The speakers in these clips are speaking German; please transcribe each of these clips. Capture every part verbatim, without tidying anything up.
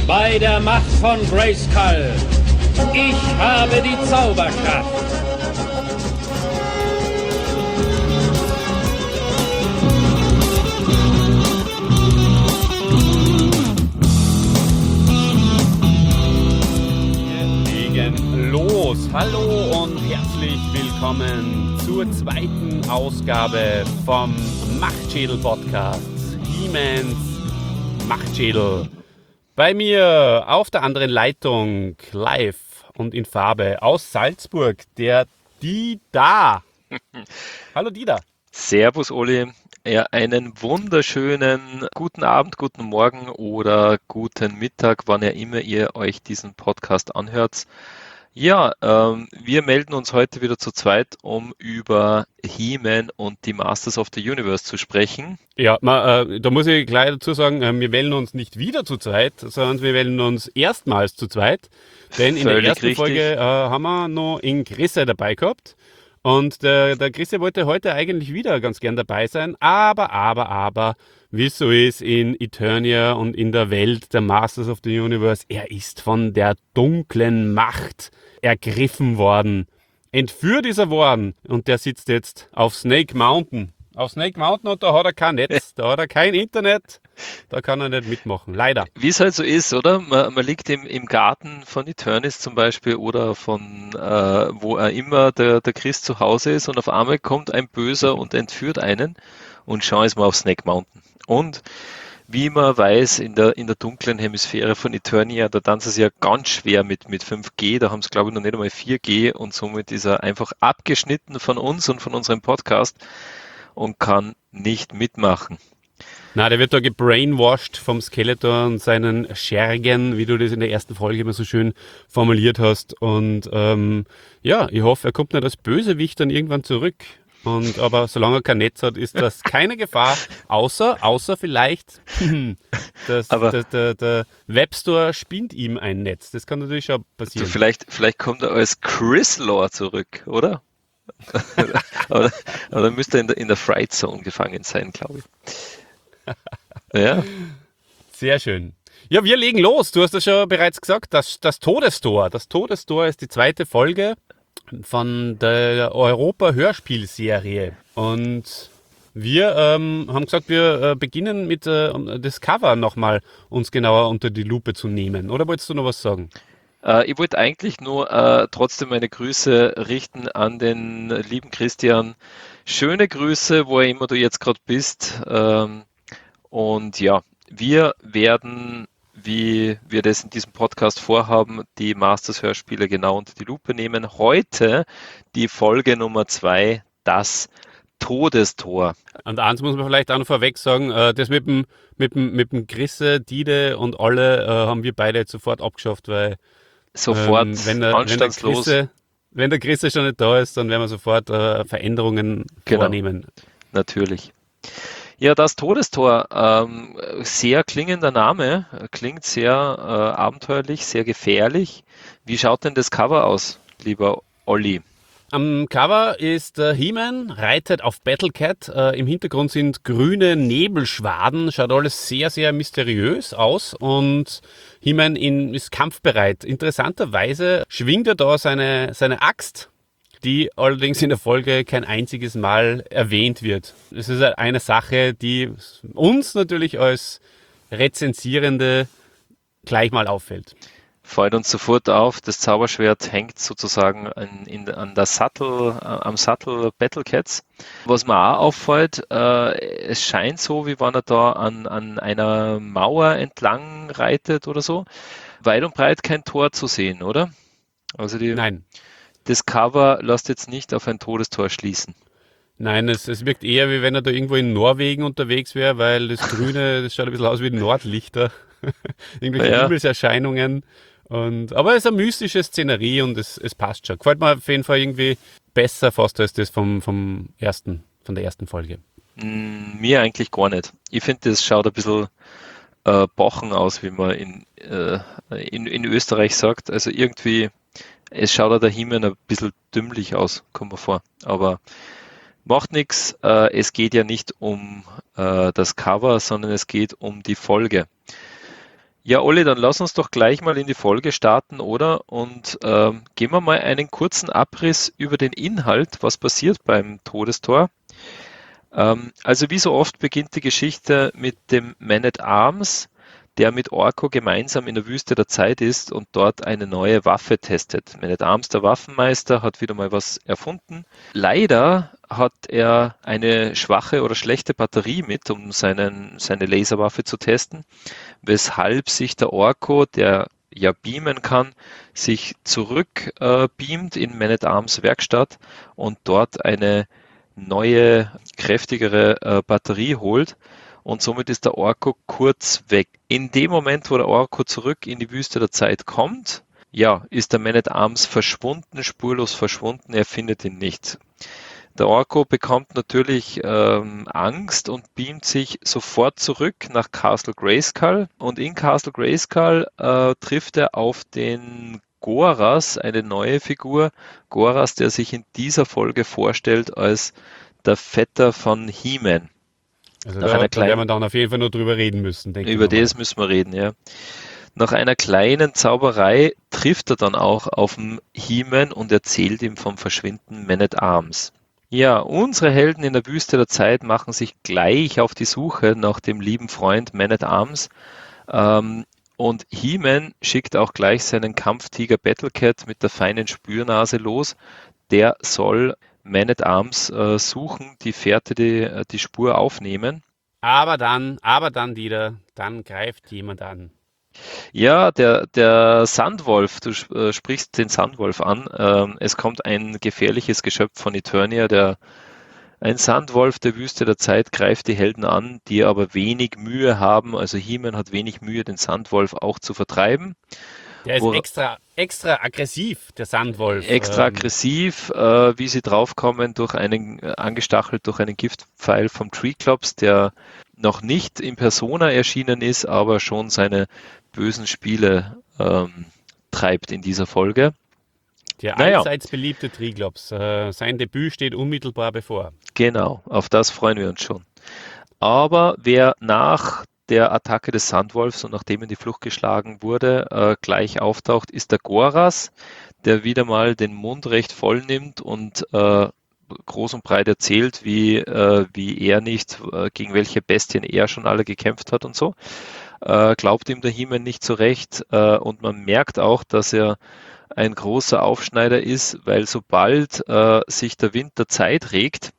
bei der Macht von Grayskull. Ich habe die Zauberkraft. Los, hallo und herzlich willkommen zur zweiten Ausgabe vom Machtschädel-Podcast, He-Mans Machtschädel. Bei mir auf der anderen Leitung, live und in Farbe aus Salzburg, der Dida. Hallo Dida. Servus Oli, ja, einen wunderschönen guten Abend, guten Morgen oder guten Mittag, wann ihr immer ihr euch diesen Podcast anhört. Ja, ähm, wir melden uns heute wieder zu zweit, um über He-Man und die Masters of the Universe zu sprechen. Ja, ma, äh, da muss ich gleich dazu sagen, äh, wir melden uns nicht wieder zu zweit, sondern wir melden uns erstmals zu zweit. Denn in Völlig der ersten richtig. Folge äh, haben wir noch den Chrisse dabei gehabt. Und der, der Chrisse wollte heute eigentlich wieder ganz gern dabei sein. Aber, aber, aber, wie es so ist in Eternia und in der Welt der Masters of the Universe, er ist von der dunklen Macht ergriffen worden. Entführt ist er worden. Und der sitzt jetzt auf Snake Mountain. Auf Snake Mountain und da hat er kein Netz, da hat er kein Internet, da kann er nicht mitmachen. Leider. Wie es halt so ist, oder? Man, man liegt im, im Garten von Eternis zum Beispiel oder von äh, wo er immer der, der Christ zu Hause ist und auf einmal kommt ein Böser und entführt einen und schon ist man auf Snake Mountain. Und wie man weiß, in der, in der dunklen Hemisphäre von Eternia, da tanzen sie ja ganz schwer mit, mit fünf G, da haben sie glaube ich noch nicht einmal vier G und somit ist er einfach abgeschnitten von uns und von unserem Podcast und kann nicht mitmachen. Na, der wird da gebrainwashed vom Skeletor und seinen Schergen, wie du das in der ersten Folge immer so schön formuliert hast. Und ähm, ja, ich hoffe, er kommt nicht als Bösewicht dann irgendwann zurück. Und aber solange er kein Netz hat, ist das keine Gefahr, außer, außer vielleicht, dass Aber- der, der, der Webstore spinnt ihm ein Netz. Das kann natürlich schon So, passieren. vielleicht, vielleicht kommt er als Chris-Lore zurück, oder? aber, aber dann müsste er in der, in der Fright Zone gefangen sein, glaube ich. Ja, Sehr schön. Ja, wir legen los. Du hast es schon bereits gesagt, das, das Todestor. Das Todestor ist die zweite Folge von der Europa-Hörspielserie. Und wir ähm, haben gesagt, wir äh, beginnen mit äh, um das Cover nochmal uns genauer unter die Lupe zu nehmen. Oder wolltest du noch was sagen? äh, ich wollte eigentlich nur äh, trotzdem meine Grüße richten an den lieben Christian. Schöne Grüße, wo er immer du jetzt gerade bist. Ähm, und ja, wir werden, wie wir das in diesem Podcast vorhaben, die Masters-Hörspiele genau unter die Lupe nehmen. Heute die Folge Nummer zwei, das Todestor. Und eins muss man vielleicht auch noch vorweg sagen, äh, das mit dem, mit dem, mit dem Chrisse, Dide und alle äh, haben wir beide jetzt sofort abgeschafft, weil Sofort ähm, wenn, der, wenn, der anstandslos. Chrisse, wenn der Chrisse schon nicht da ist, dann werden wir sofort äh, Veränderungen Genau. vornehmen. Natürlich. Ja, das Todestor, ähm, sehr klingender Name, klingt sehr äh, abenteuerlich, sehr gefährlich. Wie schaut denn das Cover aus, lieber Olli? Am Cover ist äh, He-Man, reitet auf Battlecat. Äh, Im Hintergrund sind grüne Nebelschwaden. Schaut alles sehr, sehr mysteriös aus. Und He-Man in- ist kampfbereit. Interessanterweise schwingt er da seine, seine Axt, die allerdings in der Folge kein einziges Mal erwähnt wird. Es ist eine Sache, die uns natürlich als Rezensierende gleich mal auffällt. Fällt uns sofort auf, das Zauberschwert hängt sozusagen an, in, an der Sattel, äh, am Sattel Battlecats. Was mir auch auffällt, äh, es scheint so, wie wenn er da an, an einer Mauer entlang reitet oder so. Weit und breit kein Tor zu sehen, oder? Also die, Nein. das Cover lässt jetzt nicht auf ein Todestor schließen. Nein, es, es wirkt eher, wie wenn er da irgendwo in Norwegen unterwegs wäre, weil das Grüne, das schaut ein bisschen aus wie Nordlichter. Irgendwelche Ja. Himmelserscheinungen. Und, aber es ist eine mystische Szenerie und es, es passt schon. Gefällt mir auf jeden Fall irgendwie besser fast als das vom, vom ersten, von der ersten Folge. Mm, Mir eigentlich gar nicht. Ich finde, das schaut ein bisschen äh, bochen aus, wie man in, äh, in, in Österreich sagt. Also irgendwie, es schaut auch der Himmel ein bisschen dümmlich aus, kommt mir vor. Aber macht nichts. Äh, es geht ja nicht um äh, das Cover, sondern es geht um die Folge. Ja, Olli, dann lass uns doch gleich mal in die Folge starten, oder? Und ähm, gehen wir mal einen kurzen Abriss über den Inhalt, was passiert beim Todestor. Ähm, also wie so oft beginnt die Geschichte mit dem Man-at-Arms, der mit Orko gemeinsam in der Wüste der Zeit ist und dort eine neue Waffe testet. Man-at-Arms, der Waffenmeister, hat wieder mal was erfunden. Leider hat er eine schwache oder schlechte Batterie mit, um seinen, seine Laserwaffe zu testen, weshalb sich der Orko, der ja beamen kann, sich zurück äh, beamt in Man-at-Arms Werkstatt und dort eine neue, kräftigere äh, Batterie holt. Und somit ist der Orko kurz weg. In dem Moment, wo der Orko zurück in die Wüste der Zeit kommt, ja, ist der Man-at-Arms verschwunden, spurlos verschwunden, er findet ihn nicht. Der Orko bekommt natürlich ähm, Angst und beamt sich sofort zurück nach Castle Grayskull. Und in Castle Grayskull äh, trifft er auf den Goras, eine neue Figur. Goras, der sich in dieser Folge vorstellt als der Vetter von He-Man. Also Nach da, einer da werden kleinen, wir dann auf jeden Fall noch drüber reden müssen, denke ich über mal. das müssen wir reden, ja. Nach einer kleinen Zauberei trifft er dann auch auf den He-Man und erzählt ihm vom Verschwinden Man-at-Arms. Ja, unsere Helden in der Wüste der Zeit machen sich gleich auf die Suche nach dem lieben Freund Man-at-Arms. Ähm, und He-Man schickt auch gleich seinen Kampftiger Battlecat mit der feinen Spürnase los. Der soll Man-at-Arms äh, suchen, die Fährte, die, die Spur aufnehmen. Aber dann, aber dann, Dieter, dann greift jemand an. Ja, der, der Sandwolf, du äh, sprichst den Sandwolf an. Ähm, es kommt ein gefährliches Geschöpf von Eternia, der ein Sandwolf der Wüste der Zeit greift die Helden an, die aber wenig Mühe haben. Also He-Man hat wenig Mühe, den Sandwolf auch zu vertreiben. Der ist Wo- extra, extra aggressiv, der Sandwolf. Extra Ähm, aggressiv, äh, wie sie draufkommen, durch einen, äh, angestachelt durch einen Giftpfeil vom Treeclops, der noch nicht in Persona erschienen ist, aber schon seine bösen Spiele ähm, treibt in dieser Folge. Der Naja. allseits beliebte Triglops. Äh, sein Debüt steht unmittelbar bevor. Genau, auf das freuen wir uns schon. Aber wer nach der Attacke des Sandwolfs und nachdem in die Flucht geschlagen wurde, äh, gleich auftaucht, ist der Goras, der wieder mal den Mund recht voll nimmt und äh, groß und breit erzählt, wie, äh, wie er nicht, äh, gegen welche Bestien er schon alle gekämpft hat und so. Äh, glaubt ihm der He-Man nicht so recht äh, und man merkt auch, dass er ein großer Aufschneider ist, weil sobald äh, sich der Wind der Zeit regt,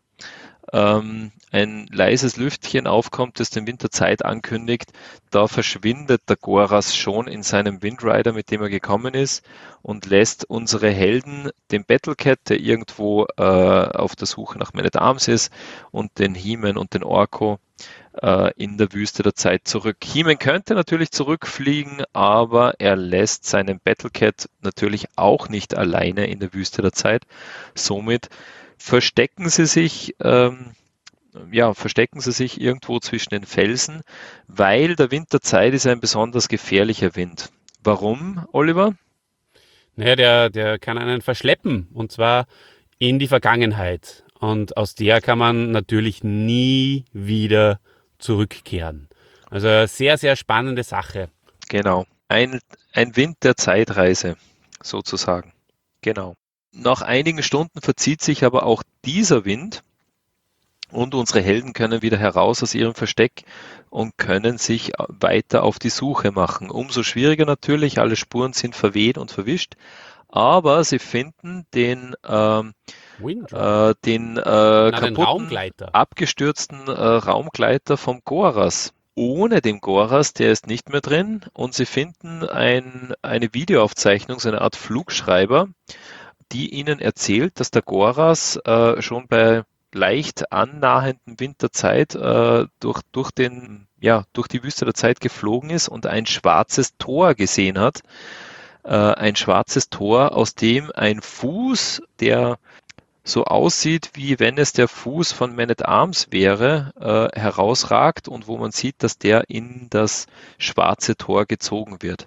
ähm, ein leises Lüftchen aufkommt, das den Wind der Zeit ankündigt, da verschwindet der Goras schon in seinem Windrider, mit dem er gekommen ist und lässt unsere Helden, den Battlecat, der irgendwo äh, auf der Suche nach Man-at-Arms ist, und den He-Man und den Orko äh, in der Wüste der Zeit zurück. He-Man könnte natürlich zurückfliegen, aber er lässt seinen Battlecat natürlich auch nicht alleine in der Wüste der Zeit. Somit verstecken sie sich, ähm, ja, verstecken sie sich irgendwo zwischen den Felsen, weil der Wind der Zeit ist ein besonders gefährlicher Wind. Warum, Oliver? Naja, der, der kann einen verschleppen und zwar in die Vergangenheit. Und aus der kann man natürlich nie wieder zurückkehren. Also eine sehr, sehr spannende Sache. Genau. Ein, ein Wind der Zeitreise, sozusagen. Genau. Nach einigen Stunden verzieht sich aber auch dieser Wind und unsere Helden können wieder heraus aus ihrem Versteck und können sich weiter auf die Suche machen. Umso schwieriger natürlich, alle Spuren sind verweht und verwischt, aber sie finden den, ähm, Windrider. äh, den äh, Na, den kaputten, Raumgleiter. abgestürzten äh, Raumgleiter vom Goras. Ohne den Goras, der ist nicht mehr drin, und sie finden ein, eine Videoaufzeichnung, so eine Art Flugschreiber, die ihnen erzählt, dass der Goras äh, schon bei leicht annahenden Wind der Zeit äh, durch, durch, den, ja, durch die Wüste der Zeit geflogen ist und ein schwarzes Tor gesehen hat. Äh, ein schwarzes Tor, aus dem ein Fuß, der so aussieht, wie wenn es der Fuß von Man-at-Arms wäre, äh, herausragt und wo man sieht, dass der in das schwarze Tor gezogen wird.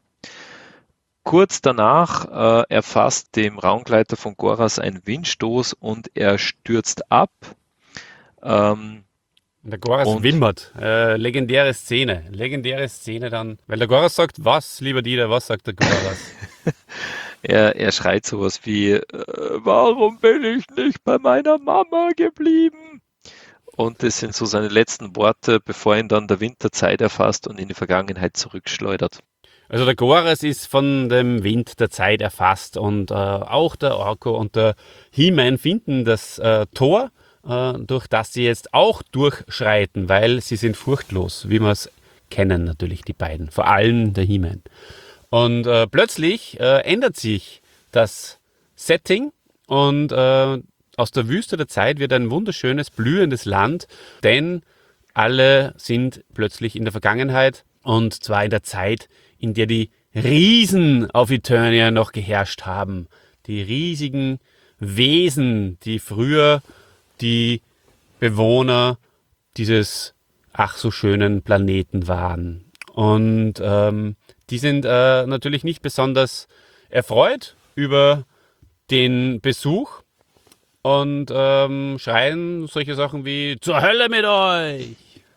Kurz danach äh, erfasst dem Raumgleiter von Goras ein Windstoß und er stürzt ab. Ähm, Der Goras Und wimmert. Äh, legendäre Szene. Legendäre Szene dann. Weil der Goras sagt, was, lieber Dieter, was sagt der Goras? er, er schreit sowas wie, äh, warum bin ich nicht bei meiner Mama geblieben? Und das sind so seine letzten Worte, bevor ihn dann der Wind der Zeit erfasst und in die Vergangenheit zurückschleudert. Also der Goras ist von dem Wind der Zeit erfasst und äh, auch der Orko und der He-Man finden das äh, Tor, äh, durch das sie jetzt auch durchschreiten, weil sie sind furchtlos, wie wir es kennen natürlich, die beiden, vor allem der He-Man. Und äh, plötzlich äh, ändert sich das Setting und äh, aus der Wüste der Zeit wird ein wunderschönes, blühendes Land, denn alle sind plötzlich in der Vergangenheit und zwar in der Zeit, in der die Riesen auf Eternia noch geherrscht haben. Die riesigen Wesen, die früher die Bewohner dieses ach so schönen Planeten waren. Und ähm, die sind äh, natürlich nicht besonders erfreut über den Besuch und ähm, schreien solche Sachen wie zur Hölle mit euch!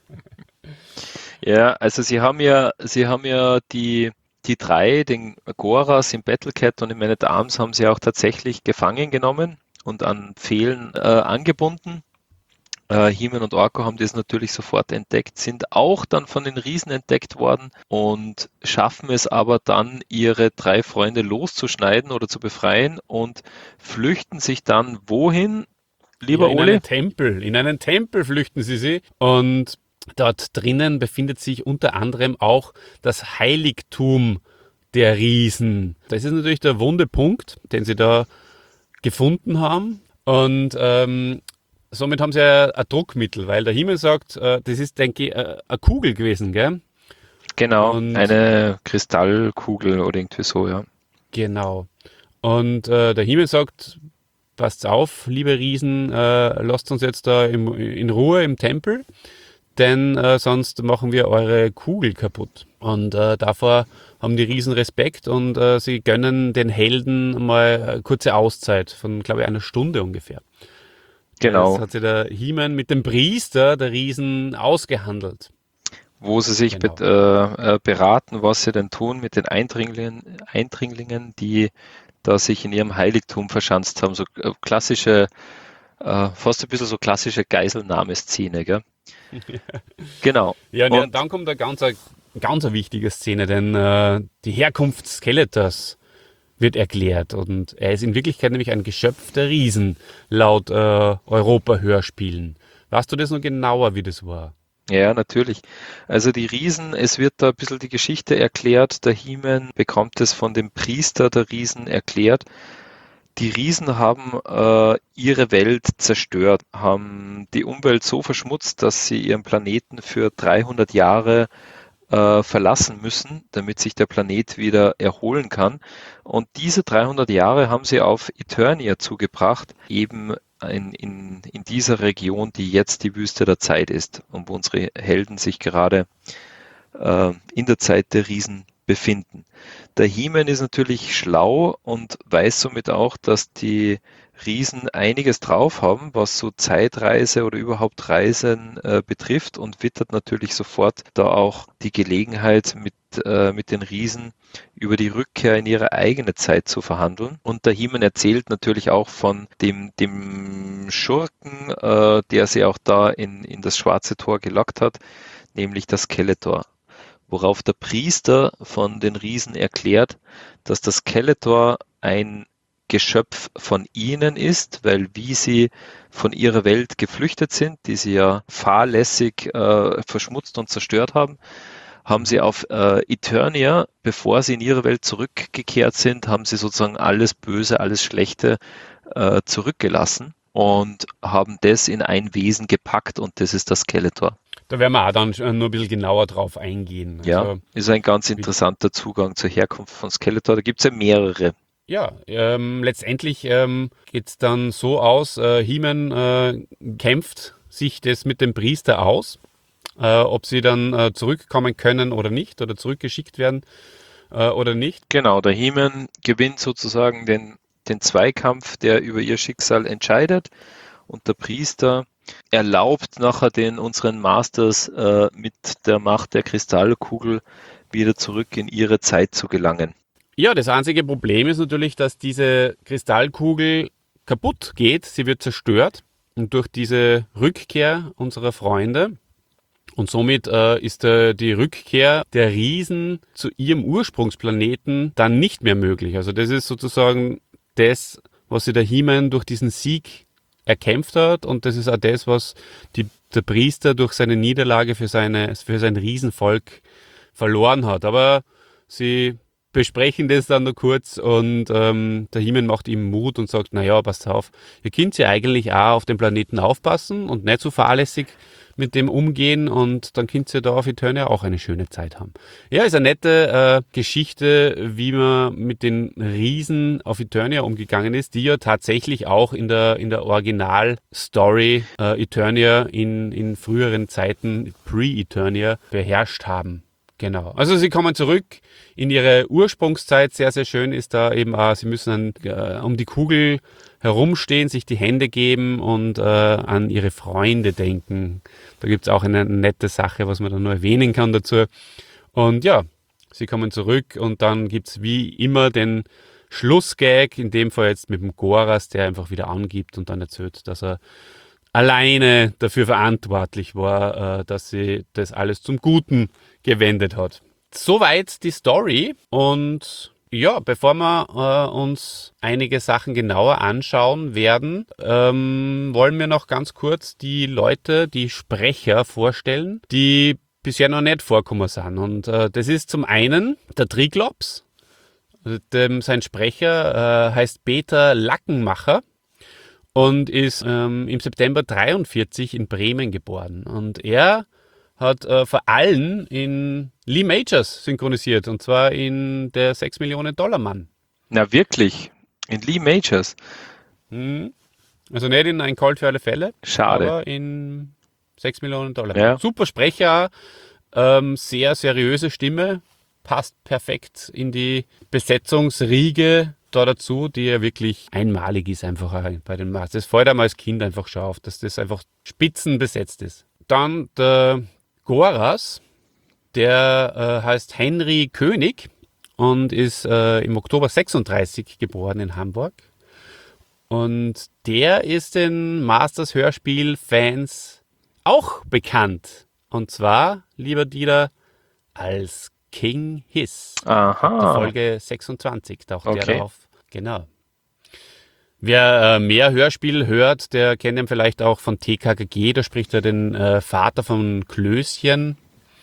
Ja, also sie haben ja, sie haben ja die, die drei, den Goras, den Battlecat und den Man at Arms, haben sie auch tatsächlich gefangen genommen und an Pfählen äh, angebunden. Äh, He-Man und Orko haben das natürlich sofort entdeckt, sind auch dann von den Riesen entdeckt worden und schaffen es aber dann, ihre drei Freunde loszuschneiden oder zu befreien und flüchten sich dann wohin, lieber Ja, in Ole? einen Tempel. In einen Tempel flüchten sie sie und dort drinnen befindet sich unter anderem auch das Heiligtum der Riesen. Das ist natürlich der wunde Punkt, den sie da gefunden haben. Und ähm, somit haben sie ja ein Druckmittel, weil der Himmel sagt, äh, das ist, denke ich, äh, eine Kugel gewesen, gell? Genau, Und eine Kristallkugel oder irgendwie so, ja. genau. Und äh, der Himmel sagt, passt auf, liebe Riesen, äh, lasst uns jetzt da im, in Ruhe im Tempel, denn äh, sonst machen wir eure Kugel kaputt. Und äh, davor haben die Riesen Respekt und äh, sie gönnen den Helden mal eine kurze Auszeit von, glaube ich, einer Stunde ungefähr. Genau. Das hat sich der He-Man mit dem Priester der Riesen ausgehandelt. Wo sie sich Genau. bet- äh, äh, beraten, was sie denn tun mit den Eindringlingen, Eindringlingen, die da sich in ihrem Heiligtum verschanzt haben. So äh, klassische, äh, fast ein bisschen so klassische Geiselnahmeszene, gell? Genau. Ja, und, ja, Und dann kommt eine ganz, eine ganz eine wichtige Szene, denn äh, die Herkunft Skeletors wird erklärt und er ist in Wirklichkeit nämlich ein Geschöpf der Riesen, laut äh, Europa-Hörspielen. Weißt du das noch genauer, wie das war? ja, natürlich. Also die Riesen, es wird da ein bisschen die Geschichte erklärt. Der He-Man bekommt es von dem Priester der Riesen erklärt. Die Riesen haben äh, ihre Welt zerstört, haben die Umwelt so verschmutzt, dass sie ihren Planeten für dreihundert Jahre äh, verlassen müssen, damit sich der Planet wieder erholen kann. Und diese dreihundert Jahre haben sie auf Eternia zugebracht, eben in, in, in dieser Region, die jetzt die Wüste der Zeit ist und wo unsere Helden sich gerade äh, in der Zeit der Riesen befinden. Der He-Man ist natürlich schlau und weiß somit auch, dass die Riesen einiges drauf haben, was so Zeitreise oder überhaupt Reisen äh, betrifft und wittert natürlich sofort da auch die Gelegenheit mit, äh, mit den Riesen über die Rückkehr in ihre eigene Zeit zu verhandeln. Und der He-Man erzählt natürlich auch von dem, dem Schurken, äh, der sie auch da in, in das Schwarze Tor gelockt hat, nämlich das Skeletor. Worauf der Priester von den Riesen erklärt, dass das Skeletor ein Geschöpf von ihnen ist, weil wie sie von ihrer Welt geflüchtet sind, die sie ja fahrlässig äh, verschmutzt und zerstört haben, haben sie auf äh, Eternia, bevor sie in ihre Welt zurückgekehrt sind, haben sie sozusagen alles Böse, alles Schlechte äh, zurückgelassen und haben das in ein Wesen gepackt und das ist das Skeletor. Da werden wir auch dann nur ein bisschen genauer drauf eingehen. Ja, Also, ist ein ganz interessanter Zugang zur Herkunft von Skeletor. Da gibt es ja mehrere. ja, ähm, letztendlich ähm, geht es dann so aus, äh, He-Man äh, kämpft sich das mit dem Priester aus, äh, ob sie dann äh, zurückkommen können oder nicht oder zurückgeschickt werden äh, oder nicht. Genau, der He-Man gewinnt sozusagen den, den Zweikampf, der über ihr Schicksal entscheidet und der Priester erlaubt nachher den unseren Masters äh, mit der Macht der Kristallkugel wieder zurück in ihre Zeit zu gelangen. Ja, das einzige Problem ist natürlich, dass diese Kristallkugel kaputt geht, sie wird zerstört und durch diese Rückkehr unserer Freunde und somit äh, ist äh, die Rückkehr der Riesen zu ihrem Ursprungsplaneten dann nicht mehr möglich. Also das ist sozusagen das, was sich der He-Man durch diesen Sieg erkämpft hat und das ist auch das, was die, der Priester durch seine Niederlage für, seine, für sein Riesenvolk verloren hat. Aber sie besprechen das dann noch kurz und ähm, der He-Man macht ihm Mut und sagt, naja, passt auf, ihr könnt ja eigentlich auch auf dem Planeten aufpassen und nicht so fahrlässig mit dem umgehen und dann könnt ihr da auf Eternia auch eine schöne Zeit haben. Ja, ist eine nette äh, Geschichte, wie man mit den Riesen auf Eternia umgegangen ist, die ja tatsächlich auch in der, in der Original-Story äh, Eternia in, in früheren Zeiten, Pre-Eternia, beherrscht haben. Genau. Also sie kommen zurück in ihre Ursprungszeit. Sehr, sehr schön ist da eben auch, sie müssen dann, äh, um die Kugel herumstehen, sich die Hände geben und äh, an ihre Freunde denken. Da gibt es auch eine nette Sache, was man da nur erwähnen kann dazu. Und ja, sie kommen zurück und dann gibt es wie immer den Schlussgag, in dem Fall jetzt mit dem Goras, der einfach wieder angibt und dann erzählt, dass er alleine dafür verantwortlich war, äh, dass sie das alles zum Guten gewendet hat. Soweit die Story und ja, bevor wir äh, uns einige Sachen genauer anschauen werden, ähm, wollen wir noch ganz kurz die Leute, die Sprecher vorstellen, die bisher noch nicht vorkommen sind. Und äh, das ist zum einen der Triglops, also dem, sein Sprecher äh, heißt Peter Lackenmacher und ist ähm, im September dreiundvierzig in Bremen geboren. Und er hat äh, vor allem in Lee Majors synchronisiert, und zwar in der sechs Millionen Dollar Mann. Na wirklich? In Lee Majors? Mhm. Also nicht in Ein Colt für alle Fälle, Schade. aber in sechs Millionen Dollar. Ja. Super Sprecher, ähm, sehr seriöse Stimme, passt perfekt in die Besetzungsriege da dazu, die ja wirklich einmalig ist einfach bei den Masters. Das fällt einem als Kind einfach schon auf, dass das einfach spitzenbesetzt ist. Dann der Goras, der äh, heißt Henry König und ist äh, im Oktober sechsunddreißig geboren in Hamburg. Und der ist den Masters-Hörspiel-Fans auch bekannt. Und zwar, lieber Dieter, als King Hiss. Aha. Die Folge sechsundzwanzig taucht Okay. der da auf. Genau. Wer äh, mehr Hörspiel hört, der kennt ihn vielleicht auch von T K K G. Da spricht er den äh, Vater von Klößchen.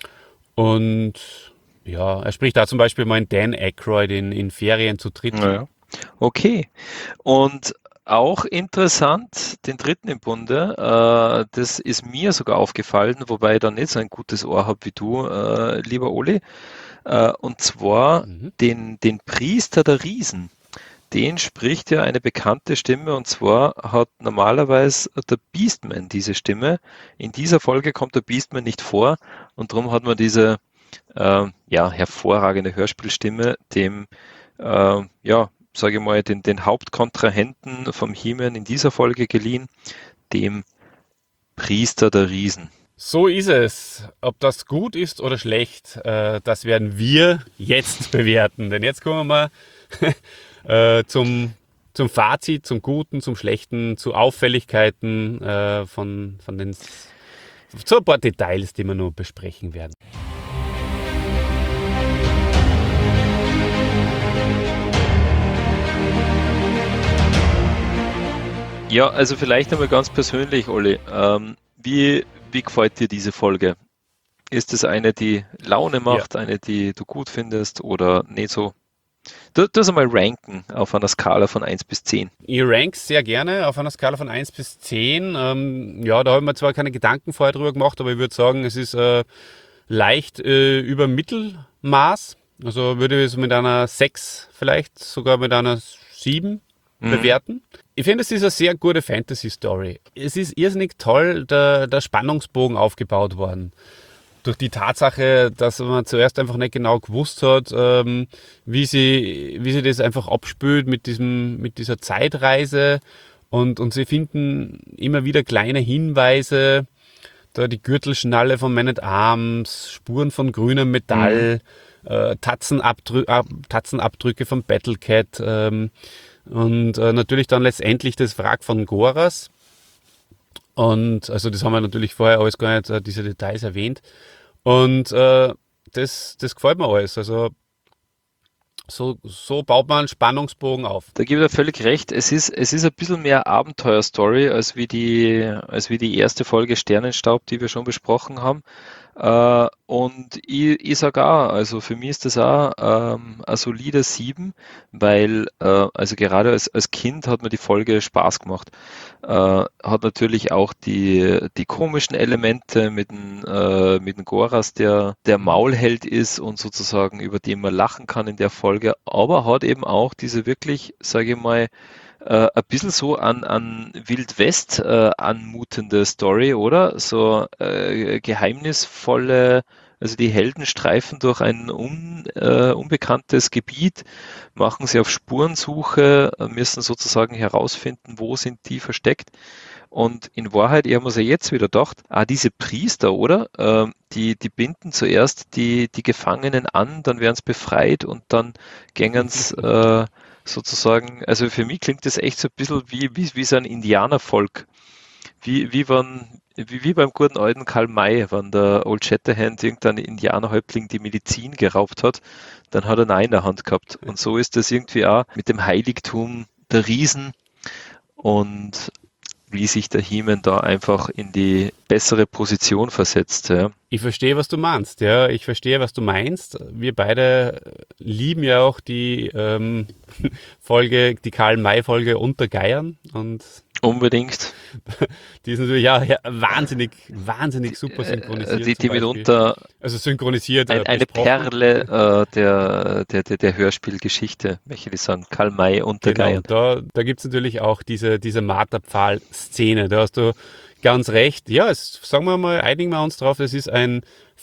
Und ja, er spricht da zum Beispiel mal in Dan Aykroyd in, in Ferien zu dritt. Ja. Okay. Und auch interessant, den dritten im Bunde, äh, das ist mir sogar aufgefallen, wobei ich da nicht so ein gutes Ohr habe wie du, äh, lieber Oli. Äh, und zwar Mhm. den, den Priester der Riesen. Den spricht ja eine bekannte Stimme, und zwar hat normalerweise der Beastman diese Stimme. In dieser Folge kommt der Beastman nicht vor und darum hat man diese äh, ja, hervorragende Hörspielstimme dem, äh, ja, sage ich mal, den, den Hauptkontrahenten vom He-Man in dieser Folge geliehen, dem Priester der Riesen. So ist es. Ob das gut ist oder schlecht, äh, das werden wir jetzt bewerten. Denn jetzt kommen wir mal äh, zum, zum Fazit, zum Guten, zum Schlechten, zu Auffälligkeiten äh, von, von den, zu ein paar Details, die wir noch besprechen werden. Ja, also vielleicht einmal ganz persönlich, Olli. Ähm, wie, wie gefällt dir diese Folge? Ist es eine, die Laune macht, eine, die du gut findest oder nicht so? Du, du einmal ranken auf einer Skala von eins bis zehn. Ich rank sehr gerne auf einer Skala von eins bis zehn. Ähm, ja, da habe ich mir zwar keine Gedanken vorher drüber gemacht, aber ich würde sagen, es ist äh, leicht äh, über Mittelmaß. Also würde ich es mit einer sechs vielleicht, sogar mit einer sieben Mhm. bewerten. Ich finde, es ist eine sehr gute Fantasy-Story. Es ist irrsinnig toll, der, der Spannungsbogen aufgebaut worden. Durch die Tatsache, dass man zuerst einfach nicht genau gewusst hat, ähm, wie sie, wie sie das einfach abspült mit diesem, mit dieser Zeitreise Und, und sie finden immer wieder kleine Hinweise, da die Gürtelschnalle von Man at Arms, Spuren von grünem Metall, mhm. äh, Tatzenabdrü- Ab- Tatzenabdrücke von Battlecat ähm, und äh, natürlich dann letztendlich das Wrack von Goras. Und also das haben wir natürlich vorher alles gar nicht, äh, diese Details erwähnt. Und äh, das, das gefällt mir alles. Also so, so baut man einen Spannungsbogen auf. Da gebe ich dir völlig recht. Es ist, es ist ein bisschen mehr Abenteuerstory als wie die, als wie die erste Folge Sternenstaub, die wir schon besprochen haben. Äh, und ich, ich sage auch, also für mich ist das auch ähm, ein solider sieben, weil äh, also gerade als, als Kind hat mir die Folge Spaß gemacht. Äh, hat natürlich auch die, die komischen Elemente mit dem, äh, mit dem Goras, der der Maulheld ist und sozusagen über den man lachen kann in der Folge, aber hat eben auch diese wirklich, sage ich mal, äh, ein bisschen so an, an Wild West äh, anmutende Story, oder? So äh, geheimnisvolle, also die Helden streifen durch ein un, äh, unbekanntes Gebiet, machen sie auf Spurensuche, äh, müssen sozusagen herausfinden, wo sind die versteckt. Und in Wahrheit, ich habe mir so jetzt wieder gedacht, ah, diese Priester, oder? Ähm, die, die binden zuerst die, die Gefangenen an, dann werden sie befreit und dann gängen sie äh, sozusagen, also für mich klingt das echt so ein bisschen wie, wie, wie so ein Indianervolk. Wie, wie, wann, wie, wie beim guten alten Karl May, wenn der Old Shatterhand irgendein Indianerhäuptling die Medizin geraubt hat, dann hat er Nein in der Hand gehabt. Und so ist das irgendwie auch mit dem Heiligtum der Riesen und wie sich der He-Man da einfach in die bessere Position versetzt. Ja. Ich verstehe, was du meinst. Ja, ich verstehe, was du meinst. Wir beide lieben ja auch die ähm, Folge, die Karl-May-Folge Unter Geiern und unbedingt. Die ist natürlich ja, ja wahnsinnig, wahnsinnig super synchronisiert. Die, die mitunter also synchronisiert. Ein, eine Perle äh, der, der, der, der Hörspielgeschichte, möchte ich sagen. Karl May Unter Genau, Geiern. da, da gibt es natürlich auch diese, diese Marterpfahl-Szene. Da hast du ganz recht. Ja, es, sagen wir mal, einigen wir uns drauf, es ist ein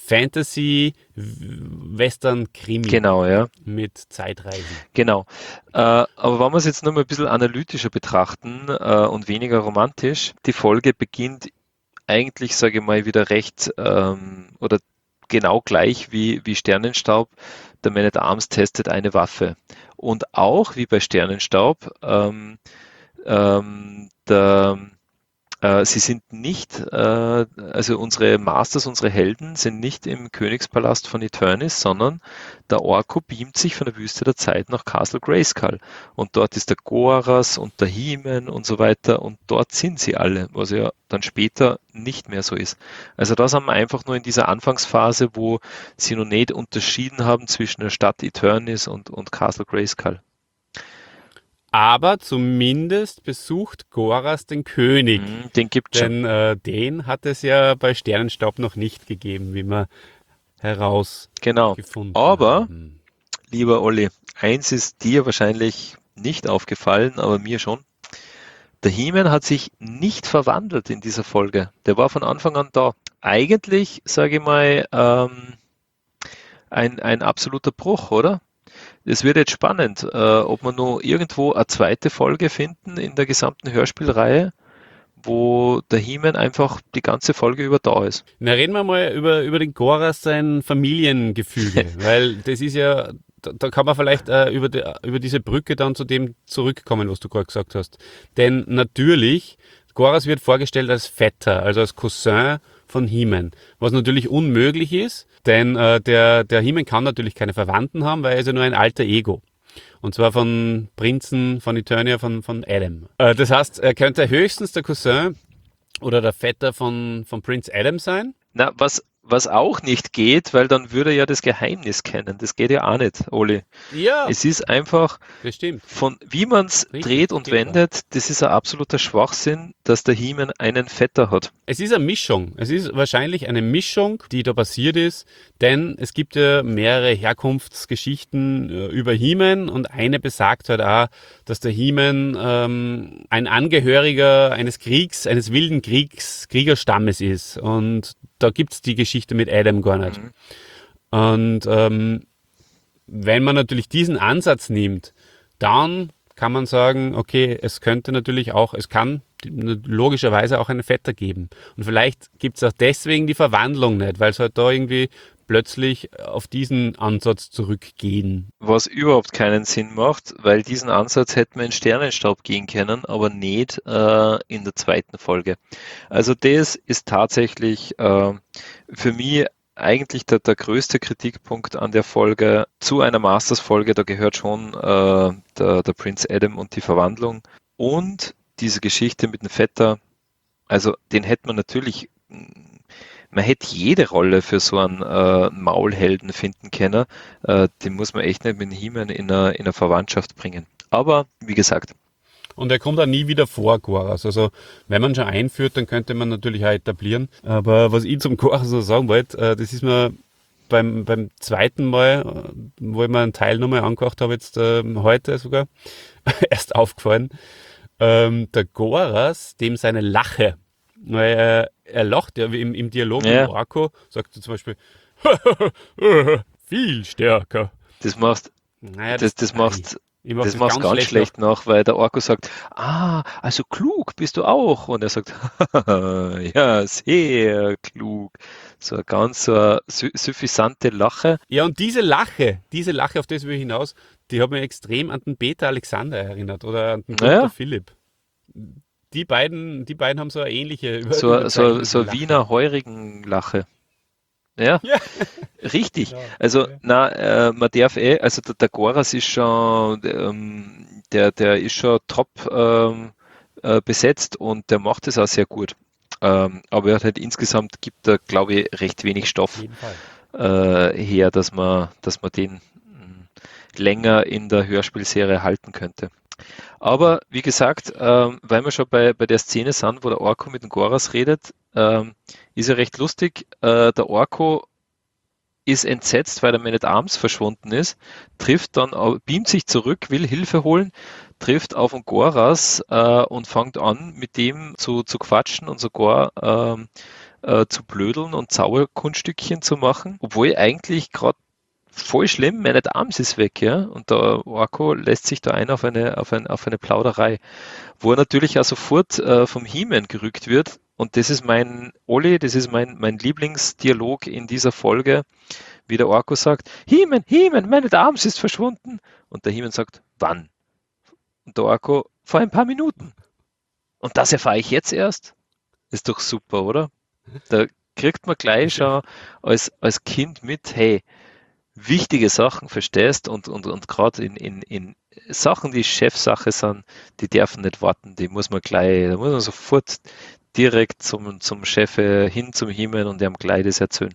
Fantasy-Western-Krimi. Genau, ja. Mit Zeitreisen. Genau. Äh, aber wenn wir es jetzt noch mal ein bisschen analytischer betrachten äh, und weniger romantisch, die Folge beginnt eigentlich, sage ich mal, wieder recht ähm, oder genau gleich wie, wie Sternenstaub. Der Man at Arms testet eine Waffe. Und auch wie bei Sternenstaub, ähm, ähm, der Äh, sie sind nicht, äh, also unsere Masters, unsere Helden sind nicht im Königspalast von Eternis, sondern der Orko beamt sich von der Wüste der Zeit nach Castle Grayskull. Und dort ist der Goras und der He-Man und so weiter und dort sind sie alle, was ja dann später nicht mehr so ist. Also das haben wir einfach nur in dieser Anfangsphase, wo sie noch nicht unterschieden haben zwischen der Stadt Eternis und, und Castle Grayskull. Aber zumindest besucht Goras den König. Mm, den gibt's Denn äh, den hat es ja bei Sternenstaub noch nicht gegeben, wie wir herausgefunden genau. Aber, haben. Lieber Olli, eins ist dir wahrscheinlich nicht aufgefallen, aber mir schon. Der He-Man hat sich nicht verwandelt in dieser Folge. Der war von Anfang an da. Eigentlich, sage ich mal, ähm, ein, ein absoluter Bruch, oder? Es wird jetzt spannend, äh, ob wir noch irgendwo eine zweite Folge finden in der gesamten Hörspielreihe, wo der He-Man einfach die ganze Folge über da ist. Na, reden wir mal über, über den Goras sein Familiengefüge, weil das ist ja, da, da kann man vielleicht äh, über, die, über diese Brücke dann zu dem zurückkommen, was du gerade gesagt hast. Denn natürlich, Goras wird vorgestellt als Vetter, also als Cousin von He-Man, was natürlich unmöglich ist, denn äh, der, der He-Man kann natürlich keine Verwandten haben, weil er ist ja nur ein alter Ego. Und zwar von Prinzen von Eternia, von, von Adam. Äh, das heißt, er könnte höchstens der Cousin oder der Vetter von, von Prinz Adam sein. Na, was, was auch nicht geht, weil dann würde er ja das Geheimnis kennen. Das geht ja auch nicht, Oli. Ja. Es ist einfach, das stimmt. Von wie man es dreht und wendet, das ist ein absoluter Schwachsinn, dass der He-Man einen Vetter hat. Es ist eine Mischung. Es ist wahrscheinlich eine Mischung, die da passiert ist, denn es gibt ja mehrere Herkunftsgeschichten äh, über He-Man und eine besagt halt auch, dass der He-Man ähm, ein Angehöriger eines Kriegs, eines wilden Kriegs, Kriegerstammes ist. Und da gibt es die Geschichte mit Adam gar nicht. Mhm. Und ähm, wenn man natürlich diesen Ansatz nimmt, dann kann man sagen, okay, es könnte natürlich auch, es kann logischerweise auch einen Vetter geben. Und vielleicht gibt es auch deswegen die Verwandlung nicht, weil es halt da irgendwie plötzlich auf diesen Ansatz zurückgehen. Was überhaupt keinen Sinn macht, weil diesen Ansatz hätten wir in Sternenstaub gehen können, aber nicht äh, in der zweiten Folge. Also das ist tatsächlich äh, für mich eigentlich der, der größte Kritikpunkt an der Folge. Zu einer Masters-Folge, da gehört schon äh, der, der Prince Adam und die Verwandlung und diese Geschichte mit dem Vetter. Also den hätte man natürlich, man hätte jede Rolle für so einen äh, Maulhelden finden können. Äh, den muss man echt nicht mit He-Man in einer, in einer Verwandtschaft bringen. Aber wie gesagt. Und er kommt auch nie wieder vor, Goras. Also wenn man schon einführt, dann könnte man natürlich auch etablieren. Aber was ich zum Goras so sagen wollte, äh, das ist mir beim, beim zweiten Mal, äh, wo ich mir einen Teil nochmal angehört habe, jetzt äh, heute sogar, erst aufgefallen. Ähm, der Goras, dem seine Lache, weil er, er lacht ja im, im Dialog Ja. mit Orko, sagt er zum Beispiel, viel stärker. Das machst, Naja, das, das machst, ich mach das machst ganz schlecht nach, weil der Orko sagt, ah, also klug bist du auch. Und er sagt, ja, sehr klug. So eine ganz so eine sü- suffisante Lache. Ja, und diese Lache, diese Lache, auf das will ich hinaus, die hat mich extrem an den Peter Alexander erinnert oder an den Peter Ja. Philipp. Die beiden, die beiden haben so eine ähnliche über- So, so, überzeichnete so Lache. Wiener Heurigen-Lache. Ja, Ja. richtig. Ja, Also, ja. na, äh, man darf eh, also der, der Goras ist schon, ähm, der, der ist schon top ähm, äh, besetzt und der macht es auch sehr gut. Ähm, aber er hat halt insgesamt gibt er, glaube ich, recht wenig Auf Stoff jeden Fall. äh, her, dass man, dass man den mh, länger in der Hörspielserie halten könnte. Aber wie gesagt, ähm, weil wir schon bei, bei der Szene sind, wo der Orko mit dem Goras redet, ähm, ist ja recht lustig. Äh, der Orko ist entsetzt, weil der Man at Arms verschwunden ist, trifft dann, au- beamt sich zurück, will Hilfe holen, trifft auf den Goras äh, und fängt an, mit dem zu, zu quatschen und sogar ähm, äh, zu blödeln und Zauberkunststückchen zu machen, obwohl eigentlich gerade voll schlimm, Man at Arms ist weg, ja, und der Orko lässt sich da ein auf eine, auf ein, auf eine Plauderei, wo er natürlich auch sofort äh, vom He-Man gerückt wird. Und das ist mein, Olli, das ist mein, mein Lieblingsdialog in dieser Folge, wie der Orko sagt, He-Man, He-Man, Man at Arms ist verschwunden. Und der He-Man sagt, wann? Und der Orko, vor ein paar Minuten. Und das erfahre ich jetzt erst? Ist doch super, oder? Da kriegt man gleich schon als, als Kind mit, hey, wichtige Sachen verstehst und, und, und gerade in, in, in Sachen, die Chefsache sind, die dürfen nicht warten, die muss man gleich, da muss man sofort direkt zum, zum Chef äh, hin zum He-Man und dem gleich das erzählen.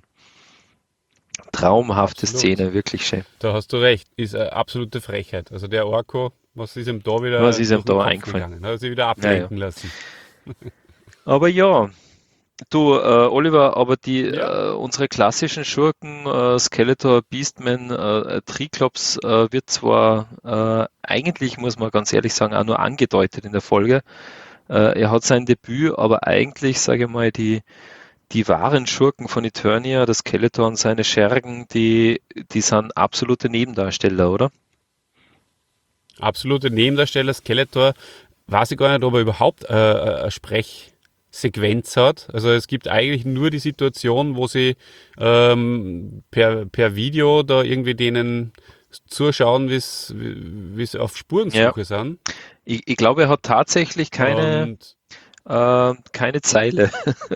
Traumhafte Absolut. Szene, wirklich schön. Da hast du recht, ist eine absolute Frechheit. Also der Orko, was ist ihm da wieder Was ist ihm durch den da Kopf eingefallen? gegangen? Hat er sich wieder ablenken lassen. Aber ja, du, äh, Oliver, aber die Ja. äh, unsere klassischen Schurken, äh, Skeletor, Beastman, äh, Triklops, äh, wird zwar äh, eigentlich, muss man ganz ehrlich sagen, auch nur angedeutet in der Folge. Äh, er hat sein Debüt, aber eigentlich, sage ich mal, die, die wahren Schurken von Eternia, das Skeletor und seine Schergen, die, die sind absolute Nebendarsteller, oder? Absolute Nebendarsteller, Skeletor, weiß ich gar nicht, ob er überhaupt äh, eine Sprechsequenz hat. Also es gibt eigentlich nur die Situation, wo sie ähm, per, per Video da irgendwie denen zuschauen, wie sie auf Spurensuche Ja. sind. Ich, ich glaube, er hat tatsächlich keine, Und äh, keine Zeile.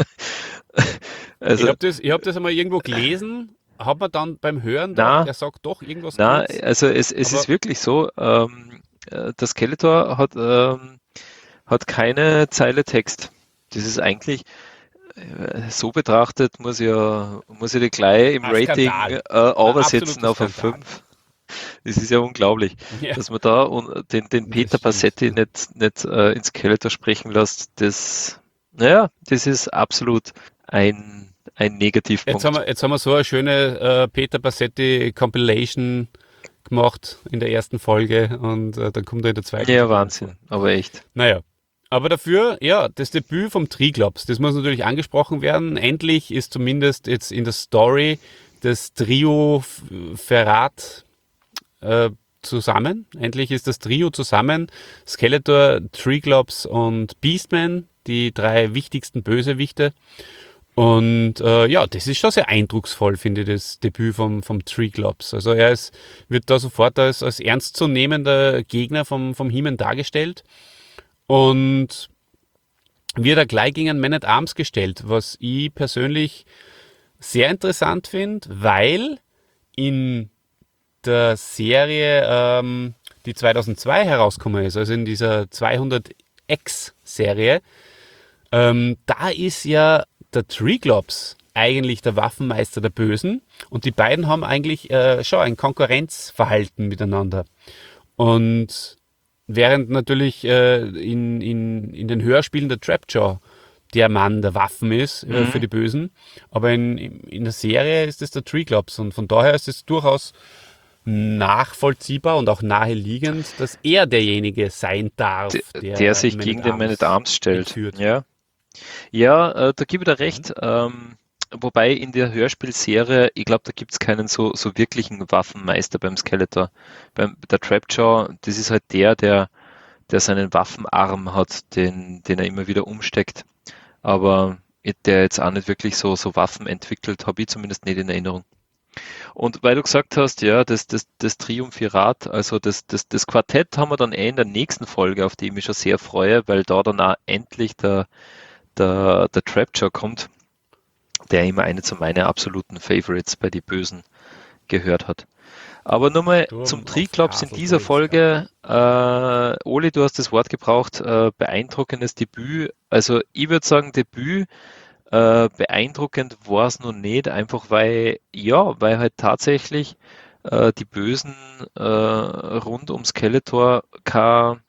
Also, ich habe das, ich hab das einmal irgendwo gelesen, hat man dann beim Hören Na, gedacht, er sagt doch irgendwas na, kurz. also es, es Aber- ist wirklich so, ähm, äh, der Skeletor hat, ähm, hat keine Zeile Text. Das ist eigentlich, äh, so betrachtet, muss ja, muss ich die gleich im Ein Rating Skandal. äh, übersetzen absoluter auf eine Skandal. fünf. Das ist ja unglaublich, Ja. dass man da und den, den Das Peter stimmt, Passetti ja. nicht, nicht äh, ins Skeletor sprechen lässt. Das, naja, das ist absolut ein, ein Negativpunkt. Jetzt haben, wir, jetzt haben wir so eine schöne äh, Peter Passetti Compilation gemacht in der ersten Folge und äh, dann kommt er in der zweiten. Ja, sogar noch Wahnsinn, vor. aber echt. Naja. Aber dafür, ja, das Debüt vom Triklops, das muss natürlich angesprochen werden. Endlich ist zumindest jetzt in der Story das Trio F- Verrat äh, zusammen. Endlich ist das Trio zusammen. Skeletor, Triglops und Beastman, die drei wichtigsten Bösewichte. Und äh, ja, das ist schon sehr eindrucksvoll, finde ich, das Debüt vom, vom Triglops. Also er ist, wird da sofort als, als ernstzunehmender Gegner vom, vom He-Man dargestellt und wird er gleich gegen einen Man-at-Arms gestellt, was ich persönlich sehr interessant finde, weil in der Serie, ähm, die zweitausendzwei herausgekommen ist, also in dieser zweihundert X-Serie, ähm, da ist ja der Triglops eigentlich der Waffenmeister der Bösen und die beiden haben eigentlich äh, schon ein Konkurrenzverhalten miteinander. Und während natürlich äh, in, in, in den Hörspielen der Trapjaw der Mann der Waffen ist äh, Mhm. für die Bösen, aber in, in der Serie ist es der Triglops und von daher ist es durchaus nachvollziehbar und auch naheliegend, dass er derjenige sein darf, Der, der, der sich gegen den Man-at-Arms stellt. entführt. Ja, ja äh, da gebe ich dir recht. Ähm, wobei in der Hörspielserie, ich glaube, da gibt es keinen so, so wirklichen Waffenmeister beim Skeletor. Beim, der Trapjaw, das ist halt der, der, der seinen Waffenarm hat, den, den er immer wieder umsteckt. Aber der jetzt auch nicht wirklich so, so Waffen entwickelt, habe ich zumindest nicht in Erinnerung. Und weil du gesagt hast, ja, das, das, das Triumphirat, also das, das, das Quartett haben wir dann eh in der nächsten Folge, auf die ich mich schon sehr freue, weil da dann auch endlich der, der, der Trapjaw kommt, der immer eine zu meinen absoluten Favorites bei die Bösen gehört hat. Aber nur mal Sturm zum auf Triklops in Castle dieser Grayskull. Folge. Äh, Oli, du hast das Wort gebraucht, äh, beeindruckendes Debüt. Also ich würde sagen Debüt. Äh, beeindruckend war es noch nicht, einfach weil, ja, weil halt tatsächlich äh, die Bösen äh, rund um Skeletor kein,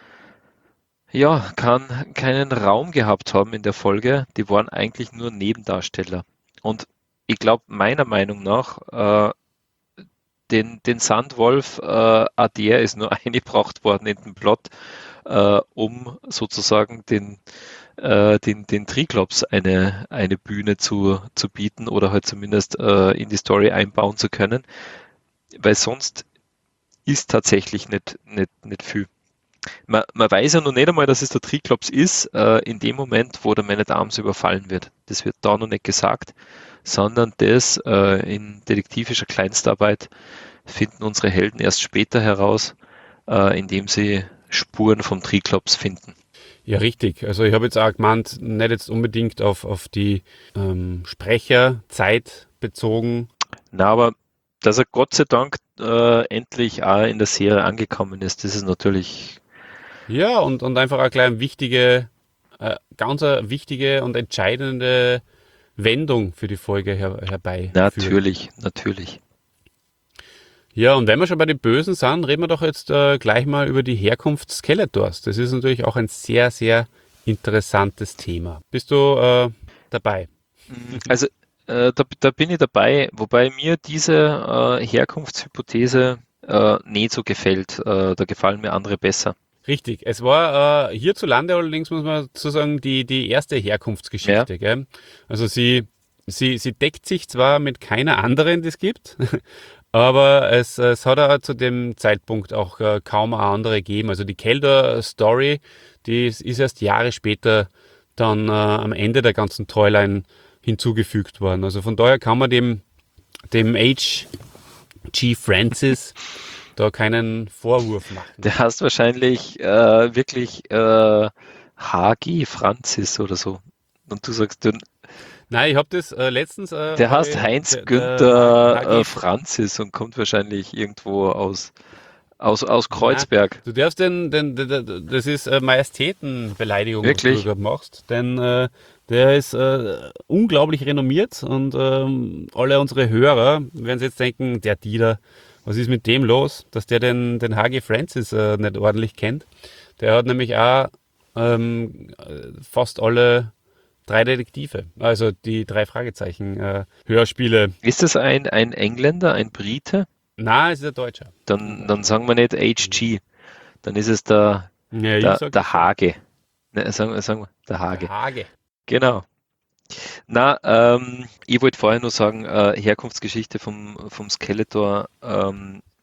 ja, kein, keinen Raum gehabt haben in der Folge. Die waren eigentlich nur Nebendarsteller. Und ich glaube, meiner Meinung nach, äh, den, den Sandwolf, äh, auch der ist nur eingebracht worden in den Plot, äh, um sozusagen den äh, den, den Triklops eine, eine Bühne zu, zu bieten oder halt zumindest äh, in die Story einbauen zu können, weil sonst ist tatsächlich nicht, nicht, nicht viel. Man, man weiß ja noch nicht einmal, dass es der Triklops ist, äh, in dem Moment, wo der Man-at-Arms überfallen wird. Das wird da noch nicht gesagt, sondern das äh, in detektivischer Kleinstarbeit finden unsere Helden erst später heraus, äh, indem sie Spuren vom Triklops finden. Ja, richtig. Also ich habe jetzt auch gemeint, nicht jetzt unbedingt auf, auf die ähm, Sprecherzeit bezogen. Na, aber dass er Gott sei Dank äh, endlich auch in der Serie angekommen ist, das ist natürlich. Ja, und, und einfach eine kleine wichtige, äh, ganz eine wichtige und entscheidende Wendung für die Folge her, herbeiführt. Natürlich, natürlich. Ja, und wenn wir schon bei den Bösen sind, reden wir doch jetzt äh, gleich mal über die Herkunft Skeletors. Das ist natürlich auch ein sehr, sehr interessantes Thema. Bist du äh, dabei? Also äh, da, da bin ich dabei, wobei mir diese äh, Herkunftshypothese äh, nicht so gefällt. Äh, da gefallen mir andere besser. Richtig. Es war äh, hierzulande allerdings, muss man so sagen, die, die erste Herkunftsgeschichte. Ja. Gell? Also sie, sie, sie deckt sich zwar mit keiner anderen, die es gibt, aber es, es hat auch zu dem Zeitpunkt auch äh, kaum eine andere gegeben. Also die Keldor-Story, die ist, ist erst Jahre später dann äh, am Ende der ganzen Toyline hinzugefügt worden. Also von daher kann man dem, dem H G Francis da keinen Vorwurf machen. Der heißt wahrscheinlich äh, wirklich äh, H G Francis oder so. Und du sagst, du, Nein, ich habe das äh, letztens... Äh, der hab heißt ich- Heinz der- der Günther H G äh, Francis und kommt wahrscheinlich irgendwo aus, aus, aus Kreuzberg. Du darfst den, den, den, den das ist äh, Majestätenbeleidigung, Wirklich? was du gerade machst, denn äh, der ist äh, unglaublich renommiert und ähm, alle unsere Hörer werden sich jetzt denken, der Dieter, was ist mit dem los, dass der den, den H G Francis äh, nicht ordentlich kennt. Der hat nämlich auch ähm, fast alle drei Detektive, also die drei Fragezeichen äh, Hörspiele. Ist das ein, ein Engländer, ein Brite? Na, es ist ein Deutscher. Dann, dann sagen wir nicht H G. Dann ist es der, Ja, ich der, sag der Hage. Ne, sagen, sagen wir, der Hage. Hage. Genau. Na, ähm, ich wollte vorher nur sagen, äh, Herkunftsgeschichte vom, vom Skeletor, ähm,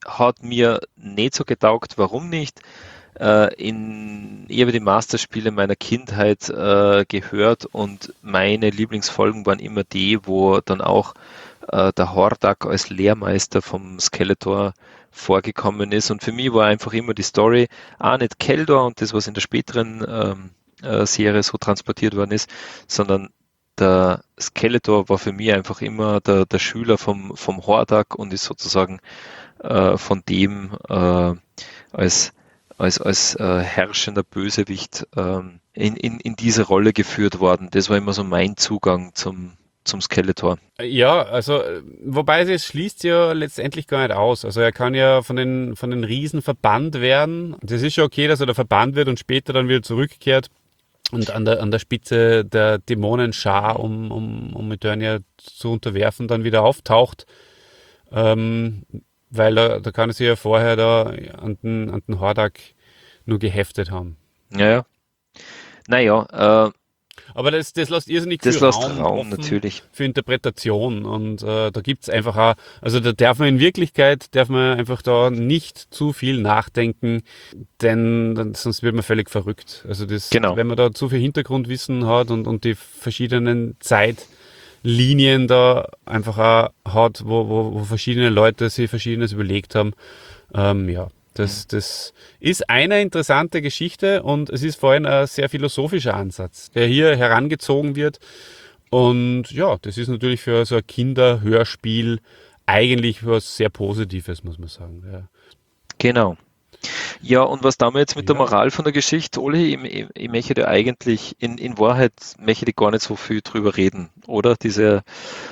hat mir nicht so getaugt. Warum nicht? Äh, in, ich habe die Masterspiele meiner Kindheit äh, gehört und meine Lieblingsfolgen waren immer die, wo dann auch äh, der Hordak als Lehrmeister vom Skeletor vorgekommen ist. Und für mich war einfach immer die Story, auch nicht Keldor und das, was in der späteren ähm, äh, Serie so transportiert worden ist, sondern der Skeletor war für mich einfach immer der, der Schüler vom, vom Hordak und ist sozusagen äh, von dem äh, als, als, als äh, herrschender Bösewicht ähm, in, in, in diese Rolle geführt worden. Das war immer so mein Zugang zum, zum Skeletor. Ja, also, äh, wobei es schließt ja letztendlich gar nicht aus. Also er kann ja von den, von den Riesen verbannt werden. Das ist ja okay, dass er da verbannt wird und später dann wieder zurückkehrt und an der, an der Spitze der Dämonenschar, um, um, um Eternia zu unterwerfen, dann wieder auftaucht. Ähm, weil da, da kann er sich ja vorher da an den, an den Hordak nur geheftet haben. Ja, ja. Naja, äh, Aber das, das lässt irrsinnig das viel lässt Raum, Raum offen natürlich. für Interpretation und äh, da gibt's einfach auch, also da darf man in Wirklichkeit, darf man einfach da nicht zu viel nachdenken, denn dann, sonst wird man völlig verrückt. Also das, Genau. wenn man da zu viel Hintergrundwissen hat und, und die verschiedenen Zeitlinien da einfach auch hat, wo, wo, wo verschiedene Leute sich Verschiedenes überlegt haben, ähm, ja. Das, das ist eine interessante Geschichte und es ist vor allem ein sehr philosophischer Ansatz, der hier herangezogen wird. Und ja, das ist natürlich für so ein Kinderhörspiel eigentlich was sehr Positives, muss man sagen. Ja. Genau. Ja, und was da jetzt mit der Ja. Moral von der Geschichte, Oli, ich, ich, ich möchte da eigentlich, in, in Wahrheit möchte ich gar nicht so viel drüber reden, oder? Diese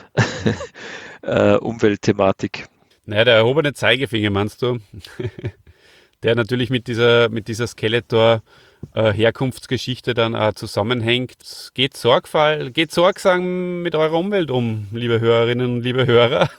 äh, Umweltthematik. Naja, der erhobene Zeigefinger, meinst du? Der natürlich mit dieser, mit dieser Skeletor äh, Herkunftsgeschichte dann auch zusammenhängt. Geht Sorgfalt, geht sorgsam mit eurer Umwelt um, liebe Hörerinnen und liebe Hörer.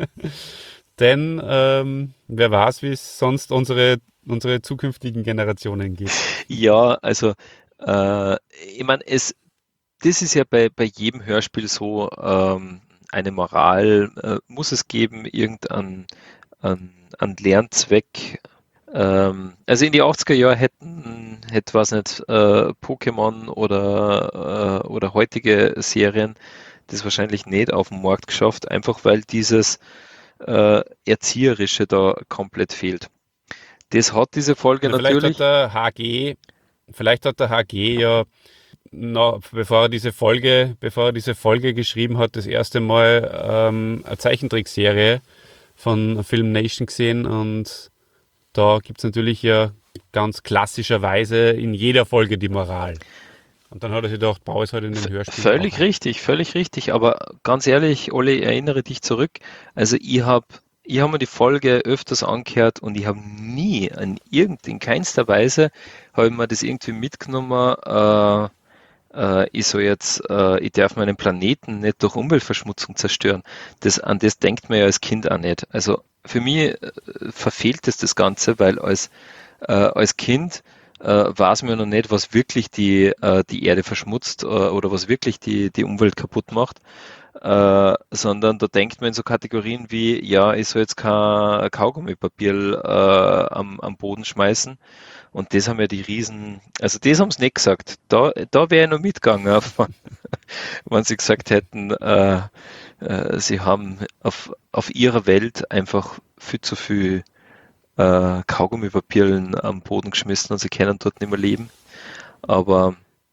Denn ähm, wer weiß, wie es sonst unsere, unsere zukünftigen Generationen geht. Ja, also äh, ich meine, es, das ist ja bei, bei jedem Hörspiel so, ähm, eine Moral äh, muss es geben, irgendein an, an Lernzweck. Ähm, also in die achtziger Jahre hätten, hätte was nicht, äh, Pokémon oder, äh, oder heutige Serien das wahrscheinlich nicht auf den Markt geschafft, einfach weil dieses äh, Erzieherische da komplett fehlt. Das hat diese Folge Na, vielleicht natürlich. hat der H G, vielleicht hat der H G ja, na, bevor er diese Folge, bevor er diese Folge geschrieben hat, das erste Mal ähm, eine Zeichentrickserie von Film Nation gesehen und da gibt es natürlich ja ganz klassischerweise in jeder Folge die Moral. Und dann hat er sich gedacht, baue es halt in den Hörspielen. Völlig auch. richtig, völlig richtig. Aber ganz ehrlich, Olli, erinnere dich zurück. Also ich habe ich hab mir die Folge öfters angehört und ich habe nie, in, irgend, in keinster Weise, habe ich mir das irgendwie mitgenommen, äh, äh, ich so jetzt, äh, ich darf meinen Planeten nicht durch Umweltverschmutzung zerstören. Das, an das denkt man ja als Kind auch nicht. Also für mich äh, verfehlt es das Ganze, weil als, äh, als Kind äh, weiß man ja noch nicht, was wirklich die, äh, die Erde verschmutzt äh, oder was wirklich die, die Umwelt kaputt macht. Äh, sondern da denkt man in so Kategorien wie, ja, ich soll jetzt kein Kaugummipapier äh, am, am Boden schmeißen. Und das haben ja die Riesen, also das haben sie nicht gesagt. Da, da wäre ich noch mitgegangen, wenn, wenn sie gesagt hätten, äh, äh, sie haben auf, auf ihrer Welt einfach viel zu viel äh, Kaugummipapieren am Boden geschmissen und sie können dort nicht mehr leben. Aber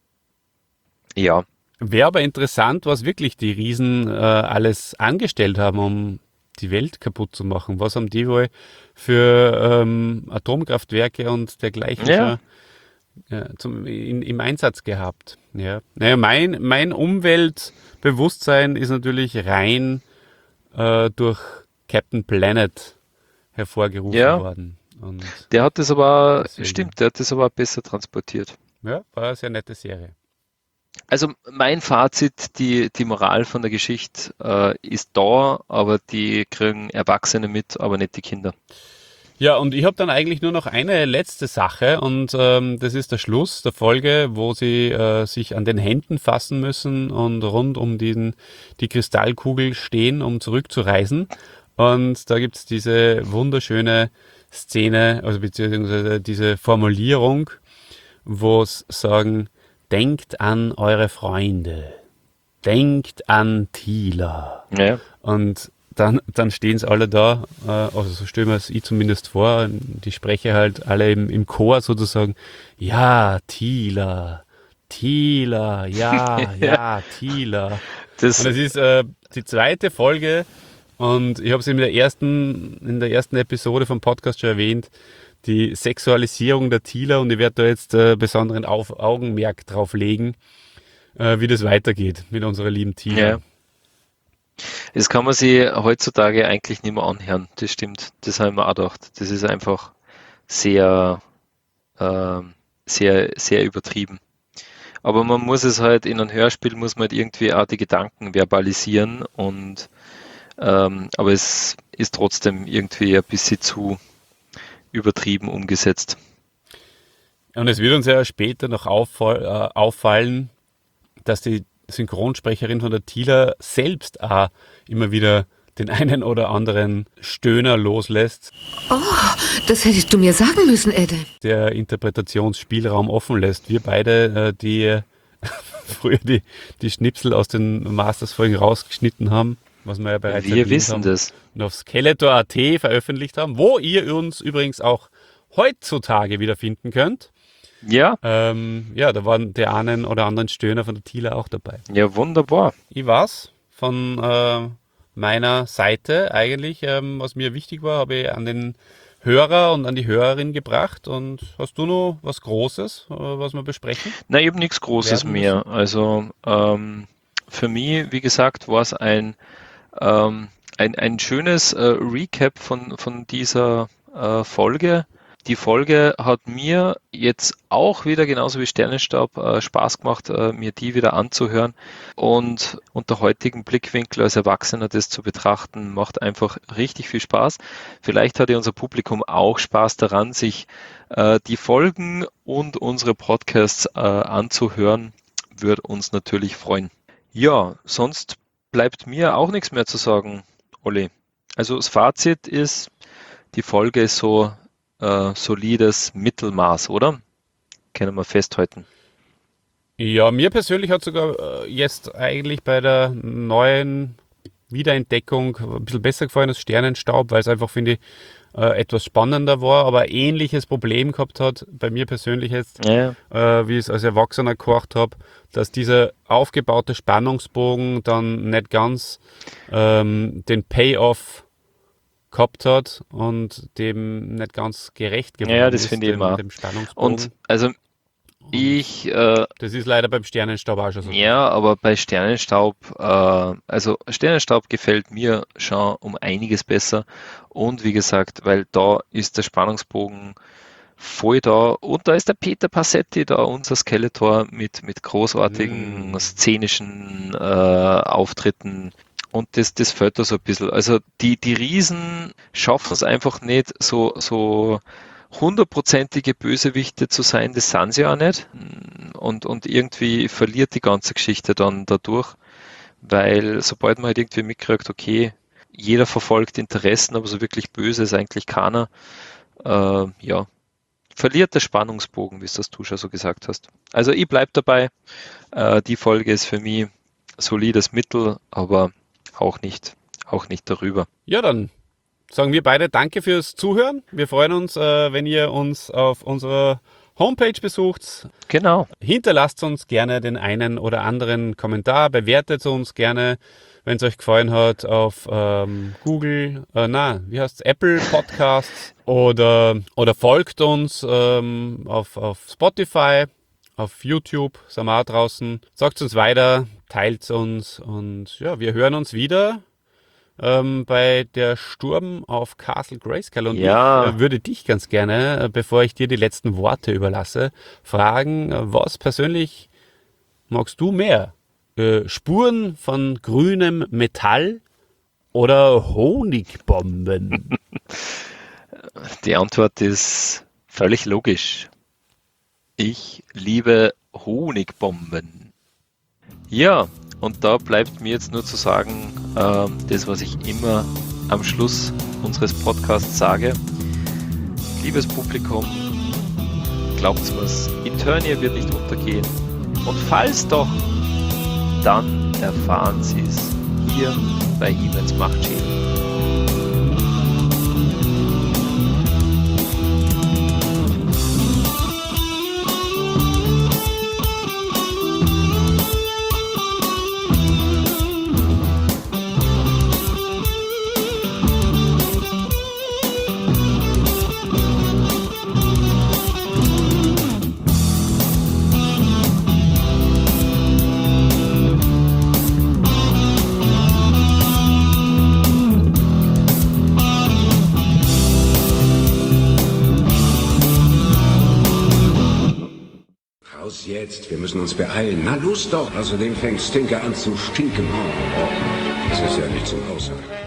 ja, Wäre aber interessant, was wirklich die Riesen äh, alles angestellt haben, um die Welt kaputt zu machen. Was haben die wohl für ähm, Atomkraftwerke und dergleichen Ja. schon, ja, zum, in, im Einsatz gehabt? Ja. Naja, mein, mein Umweltbewusstsein ist natürlich rein äh, durch Captain Planet hervorgerufen Ja. worden. Und Der hat das aber, Deswegen. stimmt, der hat das aber besser transportiert. ja, war eine sehr nette Serie. Also mein Fazit, die, die Moral von der Geschichte äh, ist da, aber die kriegen Erwachsene mit, aber nicht die Kinder. Ja, und ich habe dann eigentlich nur noch eine letzte Sache und ähm, das ist der Schluss der Folge, wo sie äh, sich an den Händen fassen müssen und rund um den, die Kristallkugel stehen, um zurückzureisen. Und da gibt es diese wunderschöne Szene, also beziehungsweise diese Formulierung, wo es sagen, denkt an eure Freunde, denkt an Tila. Ja. Und dann, dann stehen sie alle da, äh, also so stellen wir es ich zumindest vor, die sprechen halt alle im, im Chor sozusagen, ja, Tila, Tila, ja, ja, Tila. Das, Und es ist äh, die zweite Folge und ich habe es in der ersten, in der ersten Episode vom Podcast schon erwähnt, die Sexualisierung der Tila, und ich werde da jetzt äh, besonderen Auf Augenmerk drauf legen, äh, wie das weitergeht mit unserer lieben Tila. ja. Das kann man sich heutzutage eigentlich nicht mehr anhören. Das stimmt. Das habe ich mir auch gedacht. Das ist einfach sehr, ähm, sehr, sehr übertrieben. Aber man muss es halt in einem Hörspiel, muss man halt irgendwie auch die Gedanken verbalisieren und ähm, aber es ist trotzdem irgendwie ein bisschen zu übertrieben umgesetzt. Und es wird uns ja später noch auffall, äh, auffallen, dass die Synchronsprecherin von der Tila selbst auch immer wieder den einen oder anderen Stöhner loslässt, Oh, das hättest du mir sagen müssen, Edde. der Interpretationsspielraum offen lässt. Wir beide, äh, die äh, früher die, die Schnipsel aus den Masters-Folgen rausgeschnitten haben, was wir ja bereits Wir erwähnt wissen haben, das. und auf Skeletor Punkt a t veröffentlicht haben, wo ihr uns übrigens auch heutzutage wiederfinden könnt. Ja, Ähm, ja, da waren der einen oder anderen Stöhner von der Tila auch dabei. ja, wunderbar. Ich war's von äh, meiner Seite eigentlich, ähm, was mir wichtig war, habe ich an den Hörer und an die Hörerin gebracht. Und hast du noch was Großes, äh, was wir besprechen? Na, eben nichts Großes Werden mehr. Also ähm, für mich, wie gesagt, war es ein, ähm, ein, ein schönes äh, Recap von, von dieser äh, Folge. Die Folge hat mir jetzt auch wieder, genauso wie Sternenstaub, äh, Spaß gemacht, äh, mir die wieder anzuhören. Und unter heutigen Blickwinkel als Erwachsener das zu betrachten, macht einfach richtig viel Spaß. Vielleicht hat ja unser Publikum auch Spaß daran, sich äh, die Folgen und unsere Podcasts äh, anzuhören. Würde uns natürlich freuen. Ja, sonst bleibt mir auch nichts mehr zu sagen, Olli. Also das Fazit ist, die Folge ist so äh, solides Mittelmaß, oder? Können wir festhalten. Ja, mir persönlich hat sogar äh, jetzt eigentlich bei der neuen Wiederentdeckung ein bisschen besser gefallen als Sternenstaub, weil es einfach, finde ich, äh, etwas spannender war, aber ein ähnliches Problem gehabt hat, bei mir persönlich jetzt, Ja, äh, wie ich es als Erwachsener gehört habe, dass dieser aufgebaute Spannungsbogen dann nicht ganz ähm, den Payoff gehabt hat und dem nicht ganz gerecht geworden Ja, das ist, finde ich dem, immer. dem Spannungsbogen. und also ich, äh, Das ist leider beim Sternenstaub auch schon so. ja, aber bei Sternenstaub, äh, also Sternenstaub gefällt mir schon um einiges besser. Und wie gesagt, weil da ist der Spannungsbogen voll da. Und da ist der Peter Passetti da, unser Skeletor, mit, mit großartigen Mm. szenischen äh, Auftritten. Und das, das fällt da so ein bisschen. Also die, die Riesen schaffen es einfach nicht, so, so hundertprozentige Bösewichte zu sein, das sind sie auch nicht. Und, und irgendwie verliert die ganze Geschichte dann dadurch, weil sobald man halt irgendwie mitkriegt, okay, jeder verfolgt Interessen, aber so wirklich böse ist eigentlich keiner, äh, ja, verliert der Spannungsbogen, wie es das du schon so gesagt hast. Also ich bleib dabei, äh, die Folge ist für mich solides Mittel, aber auch nicht, auch nicht darüber. Ja, dann sagen wir beide Danke fürs Zuhören. Wir freuen uns, äh, wenn ihr uns auf unserer Homepage besucht. Genau. Hinterlasst uns gerne den einen oder anderen Kommentar, bewertet uns gerne, wenn es euch gefallen hat, auf ähm, Google, äh, na, wie heißt's, Apple Podcasts oder, oder folgt uns ähm, auf, auf Spotify, auf YouTube, sind wir auch draußen. Sagt uns weiter, teilt uns und ja, wir hören uns wieder ähm, bei der Sturm auf Castle Grayskull. Und Ja. ich äh, würde dich ganz gerne, äh, bevor ich dir die letzten Worte überlasse, fragen, äh, was persönlich magst du mehr? Äh, Spuren von grünem Metall oder Honigbomben? Die Antwort ist völlig logisch. Ich liebe Honigbomben. Ja, und da bleibt mir jetzt nur zu sagen, ähm, das, was ich immer am Schluss unseres Podcasts sage, liebes Publikum, glaubt mir's, Eternia wird nicht untergehen. Und falls doch, dann erfahren Sie es hier bei He-Mans Machtschädel. Jetzt, wir müssen uns beeilen. Na los doch. Außerdem fängt Stinker an zu stinken. Oh, das ist ja nicht zum Aushalten.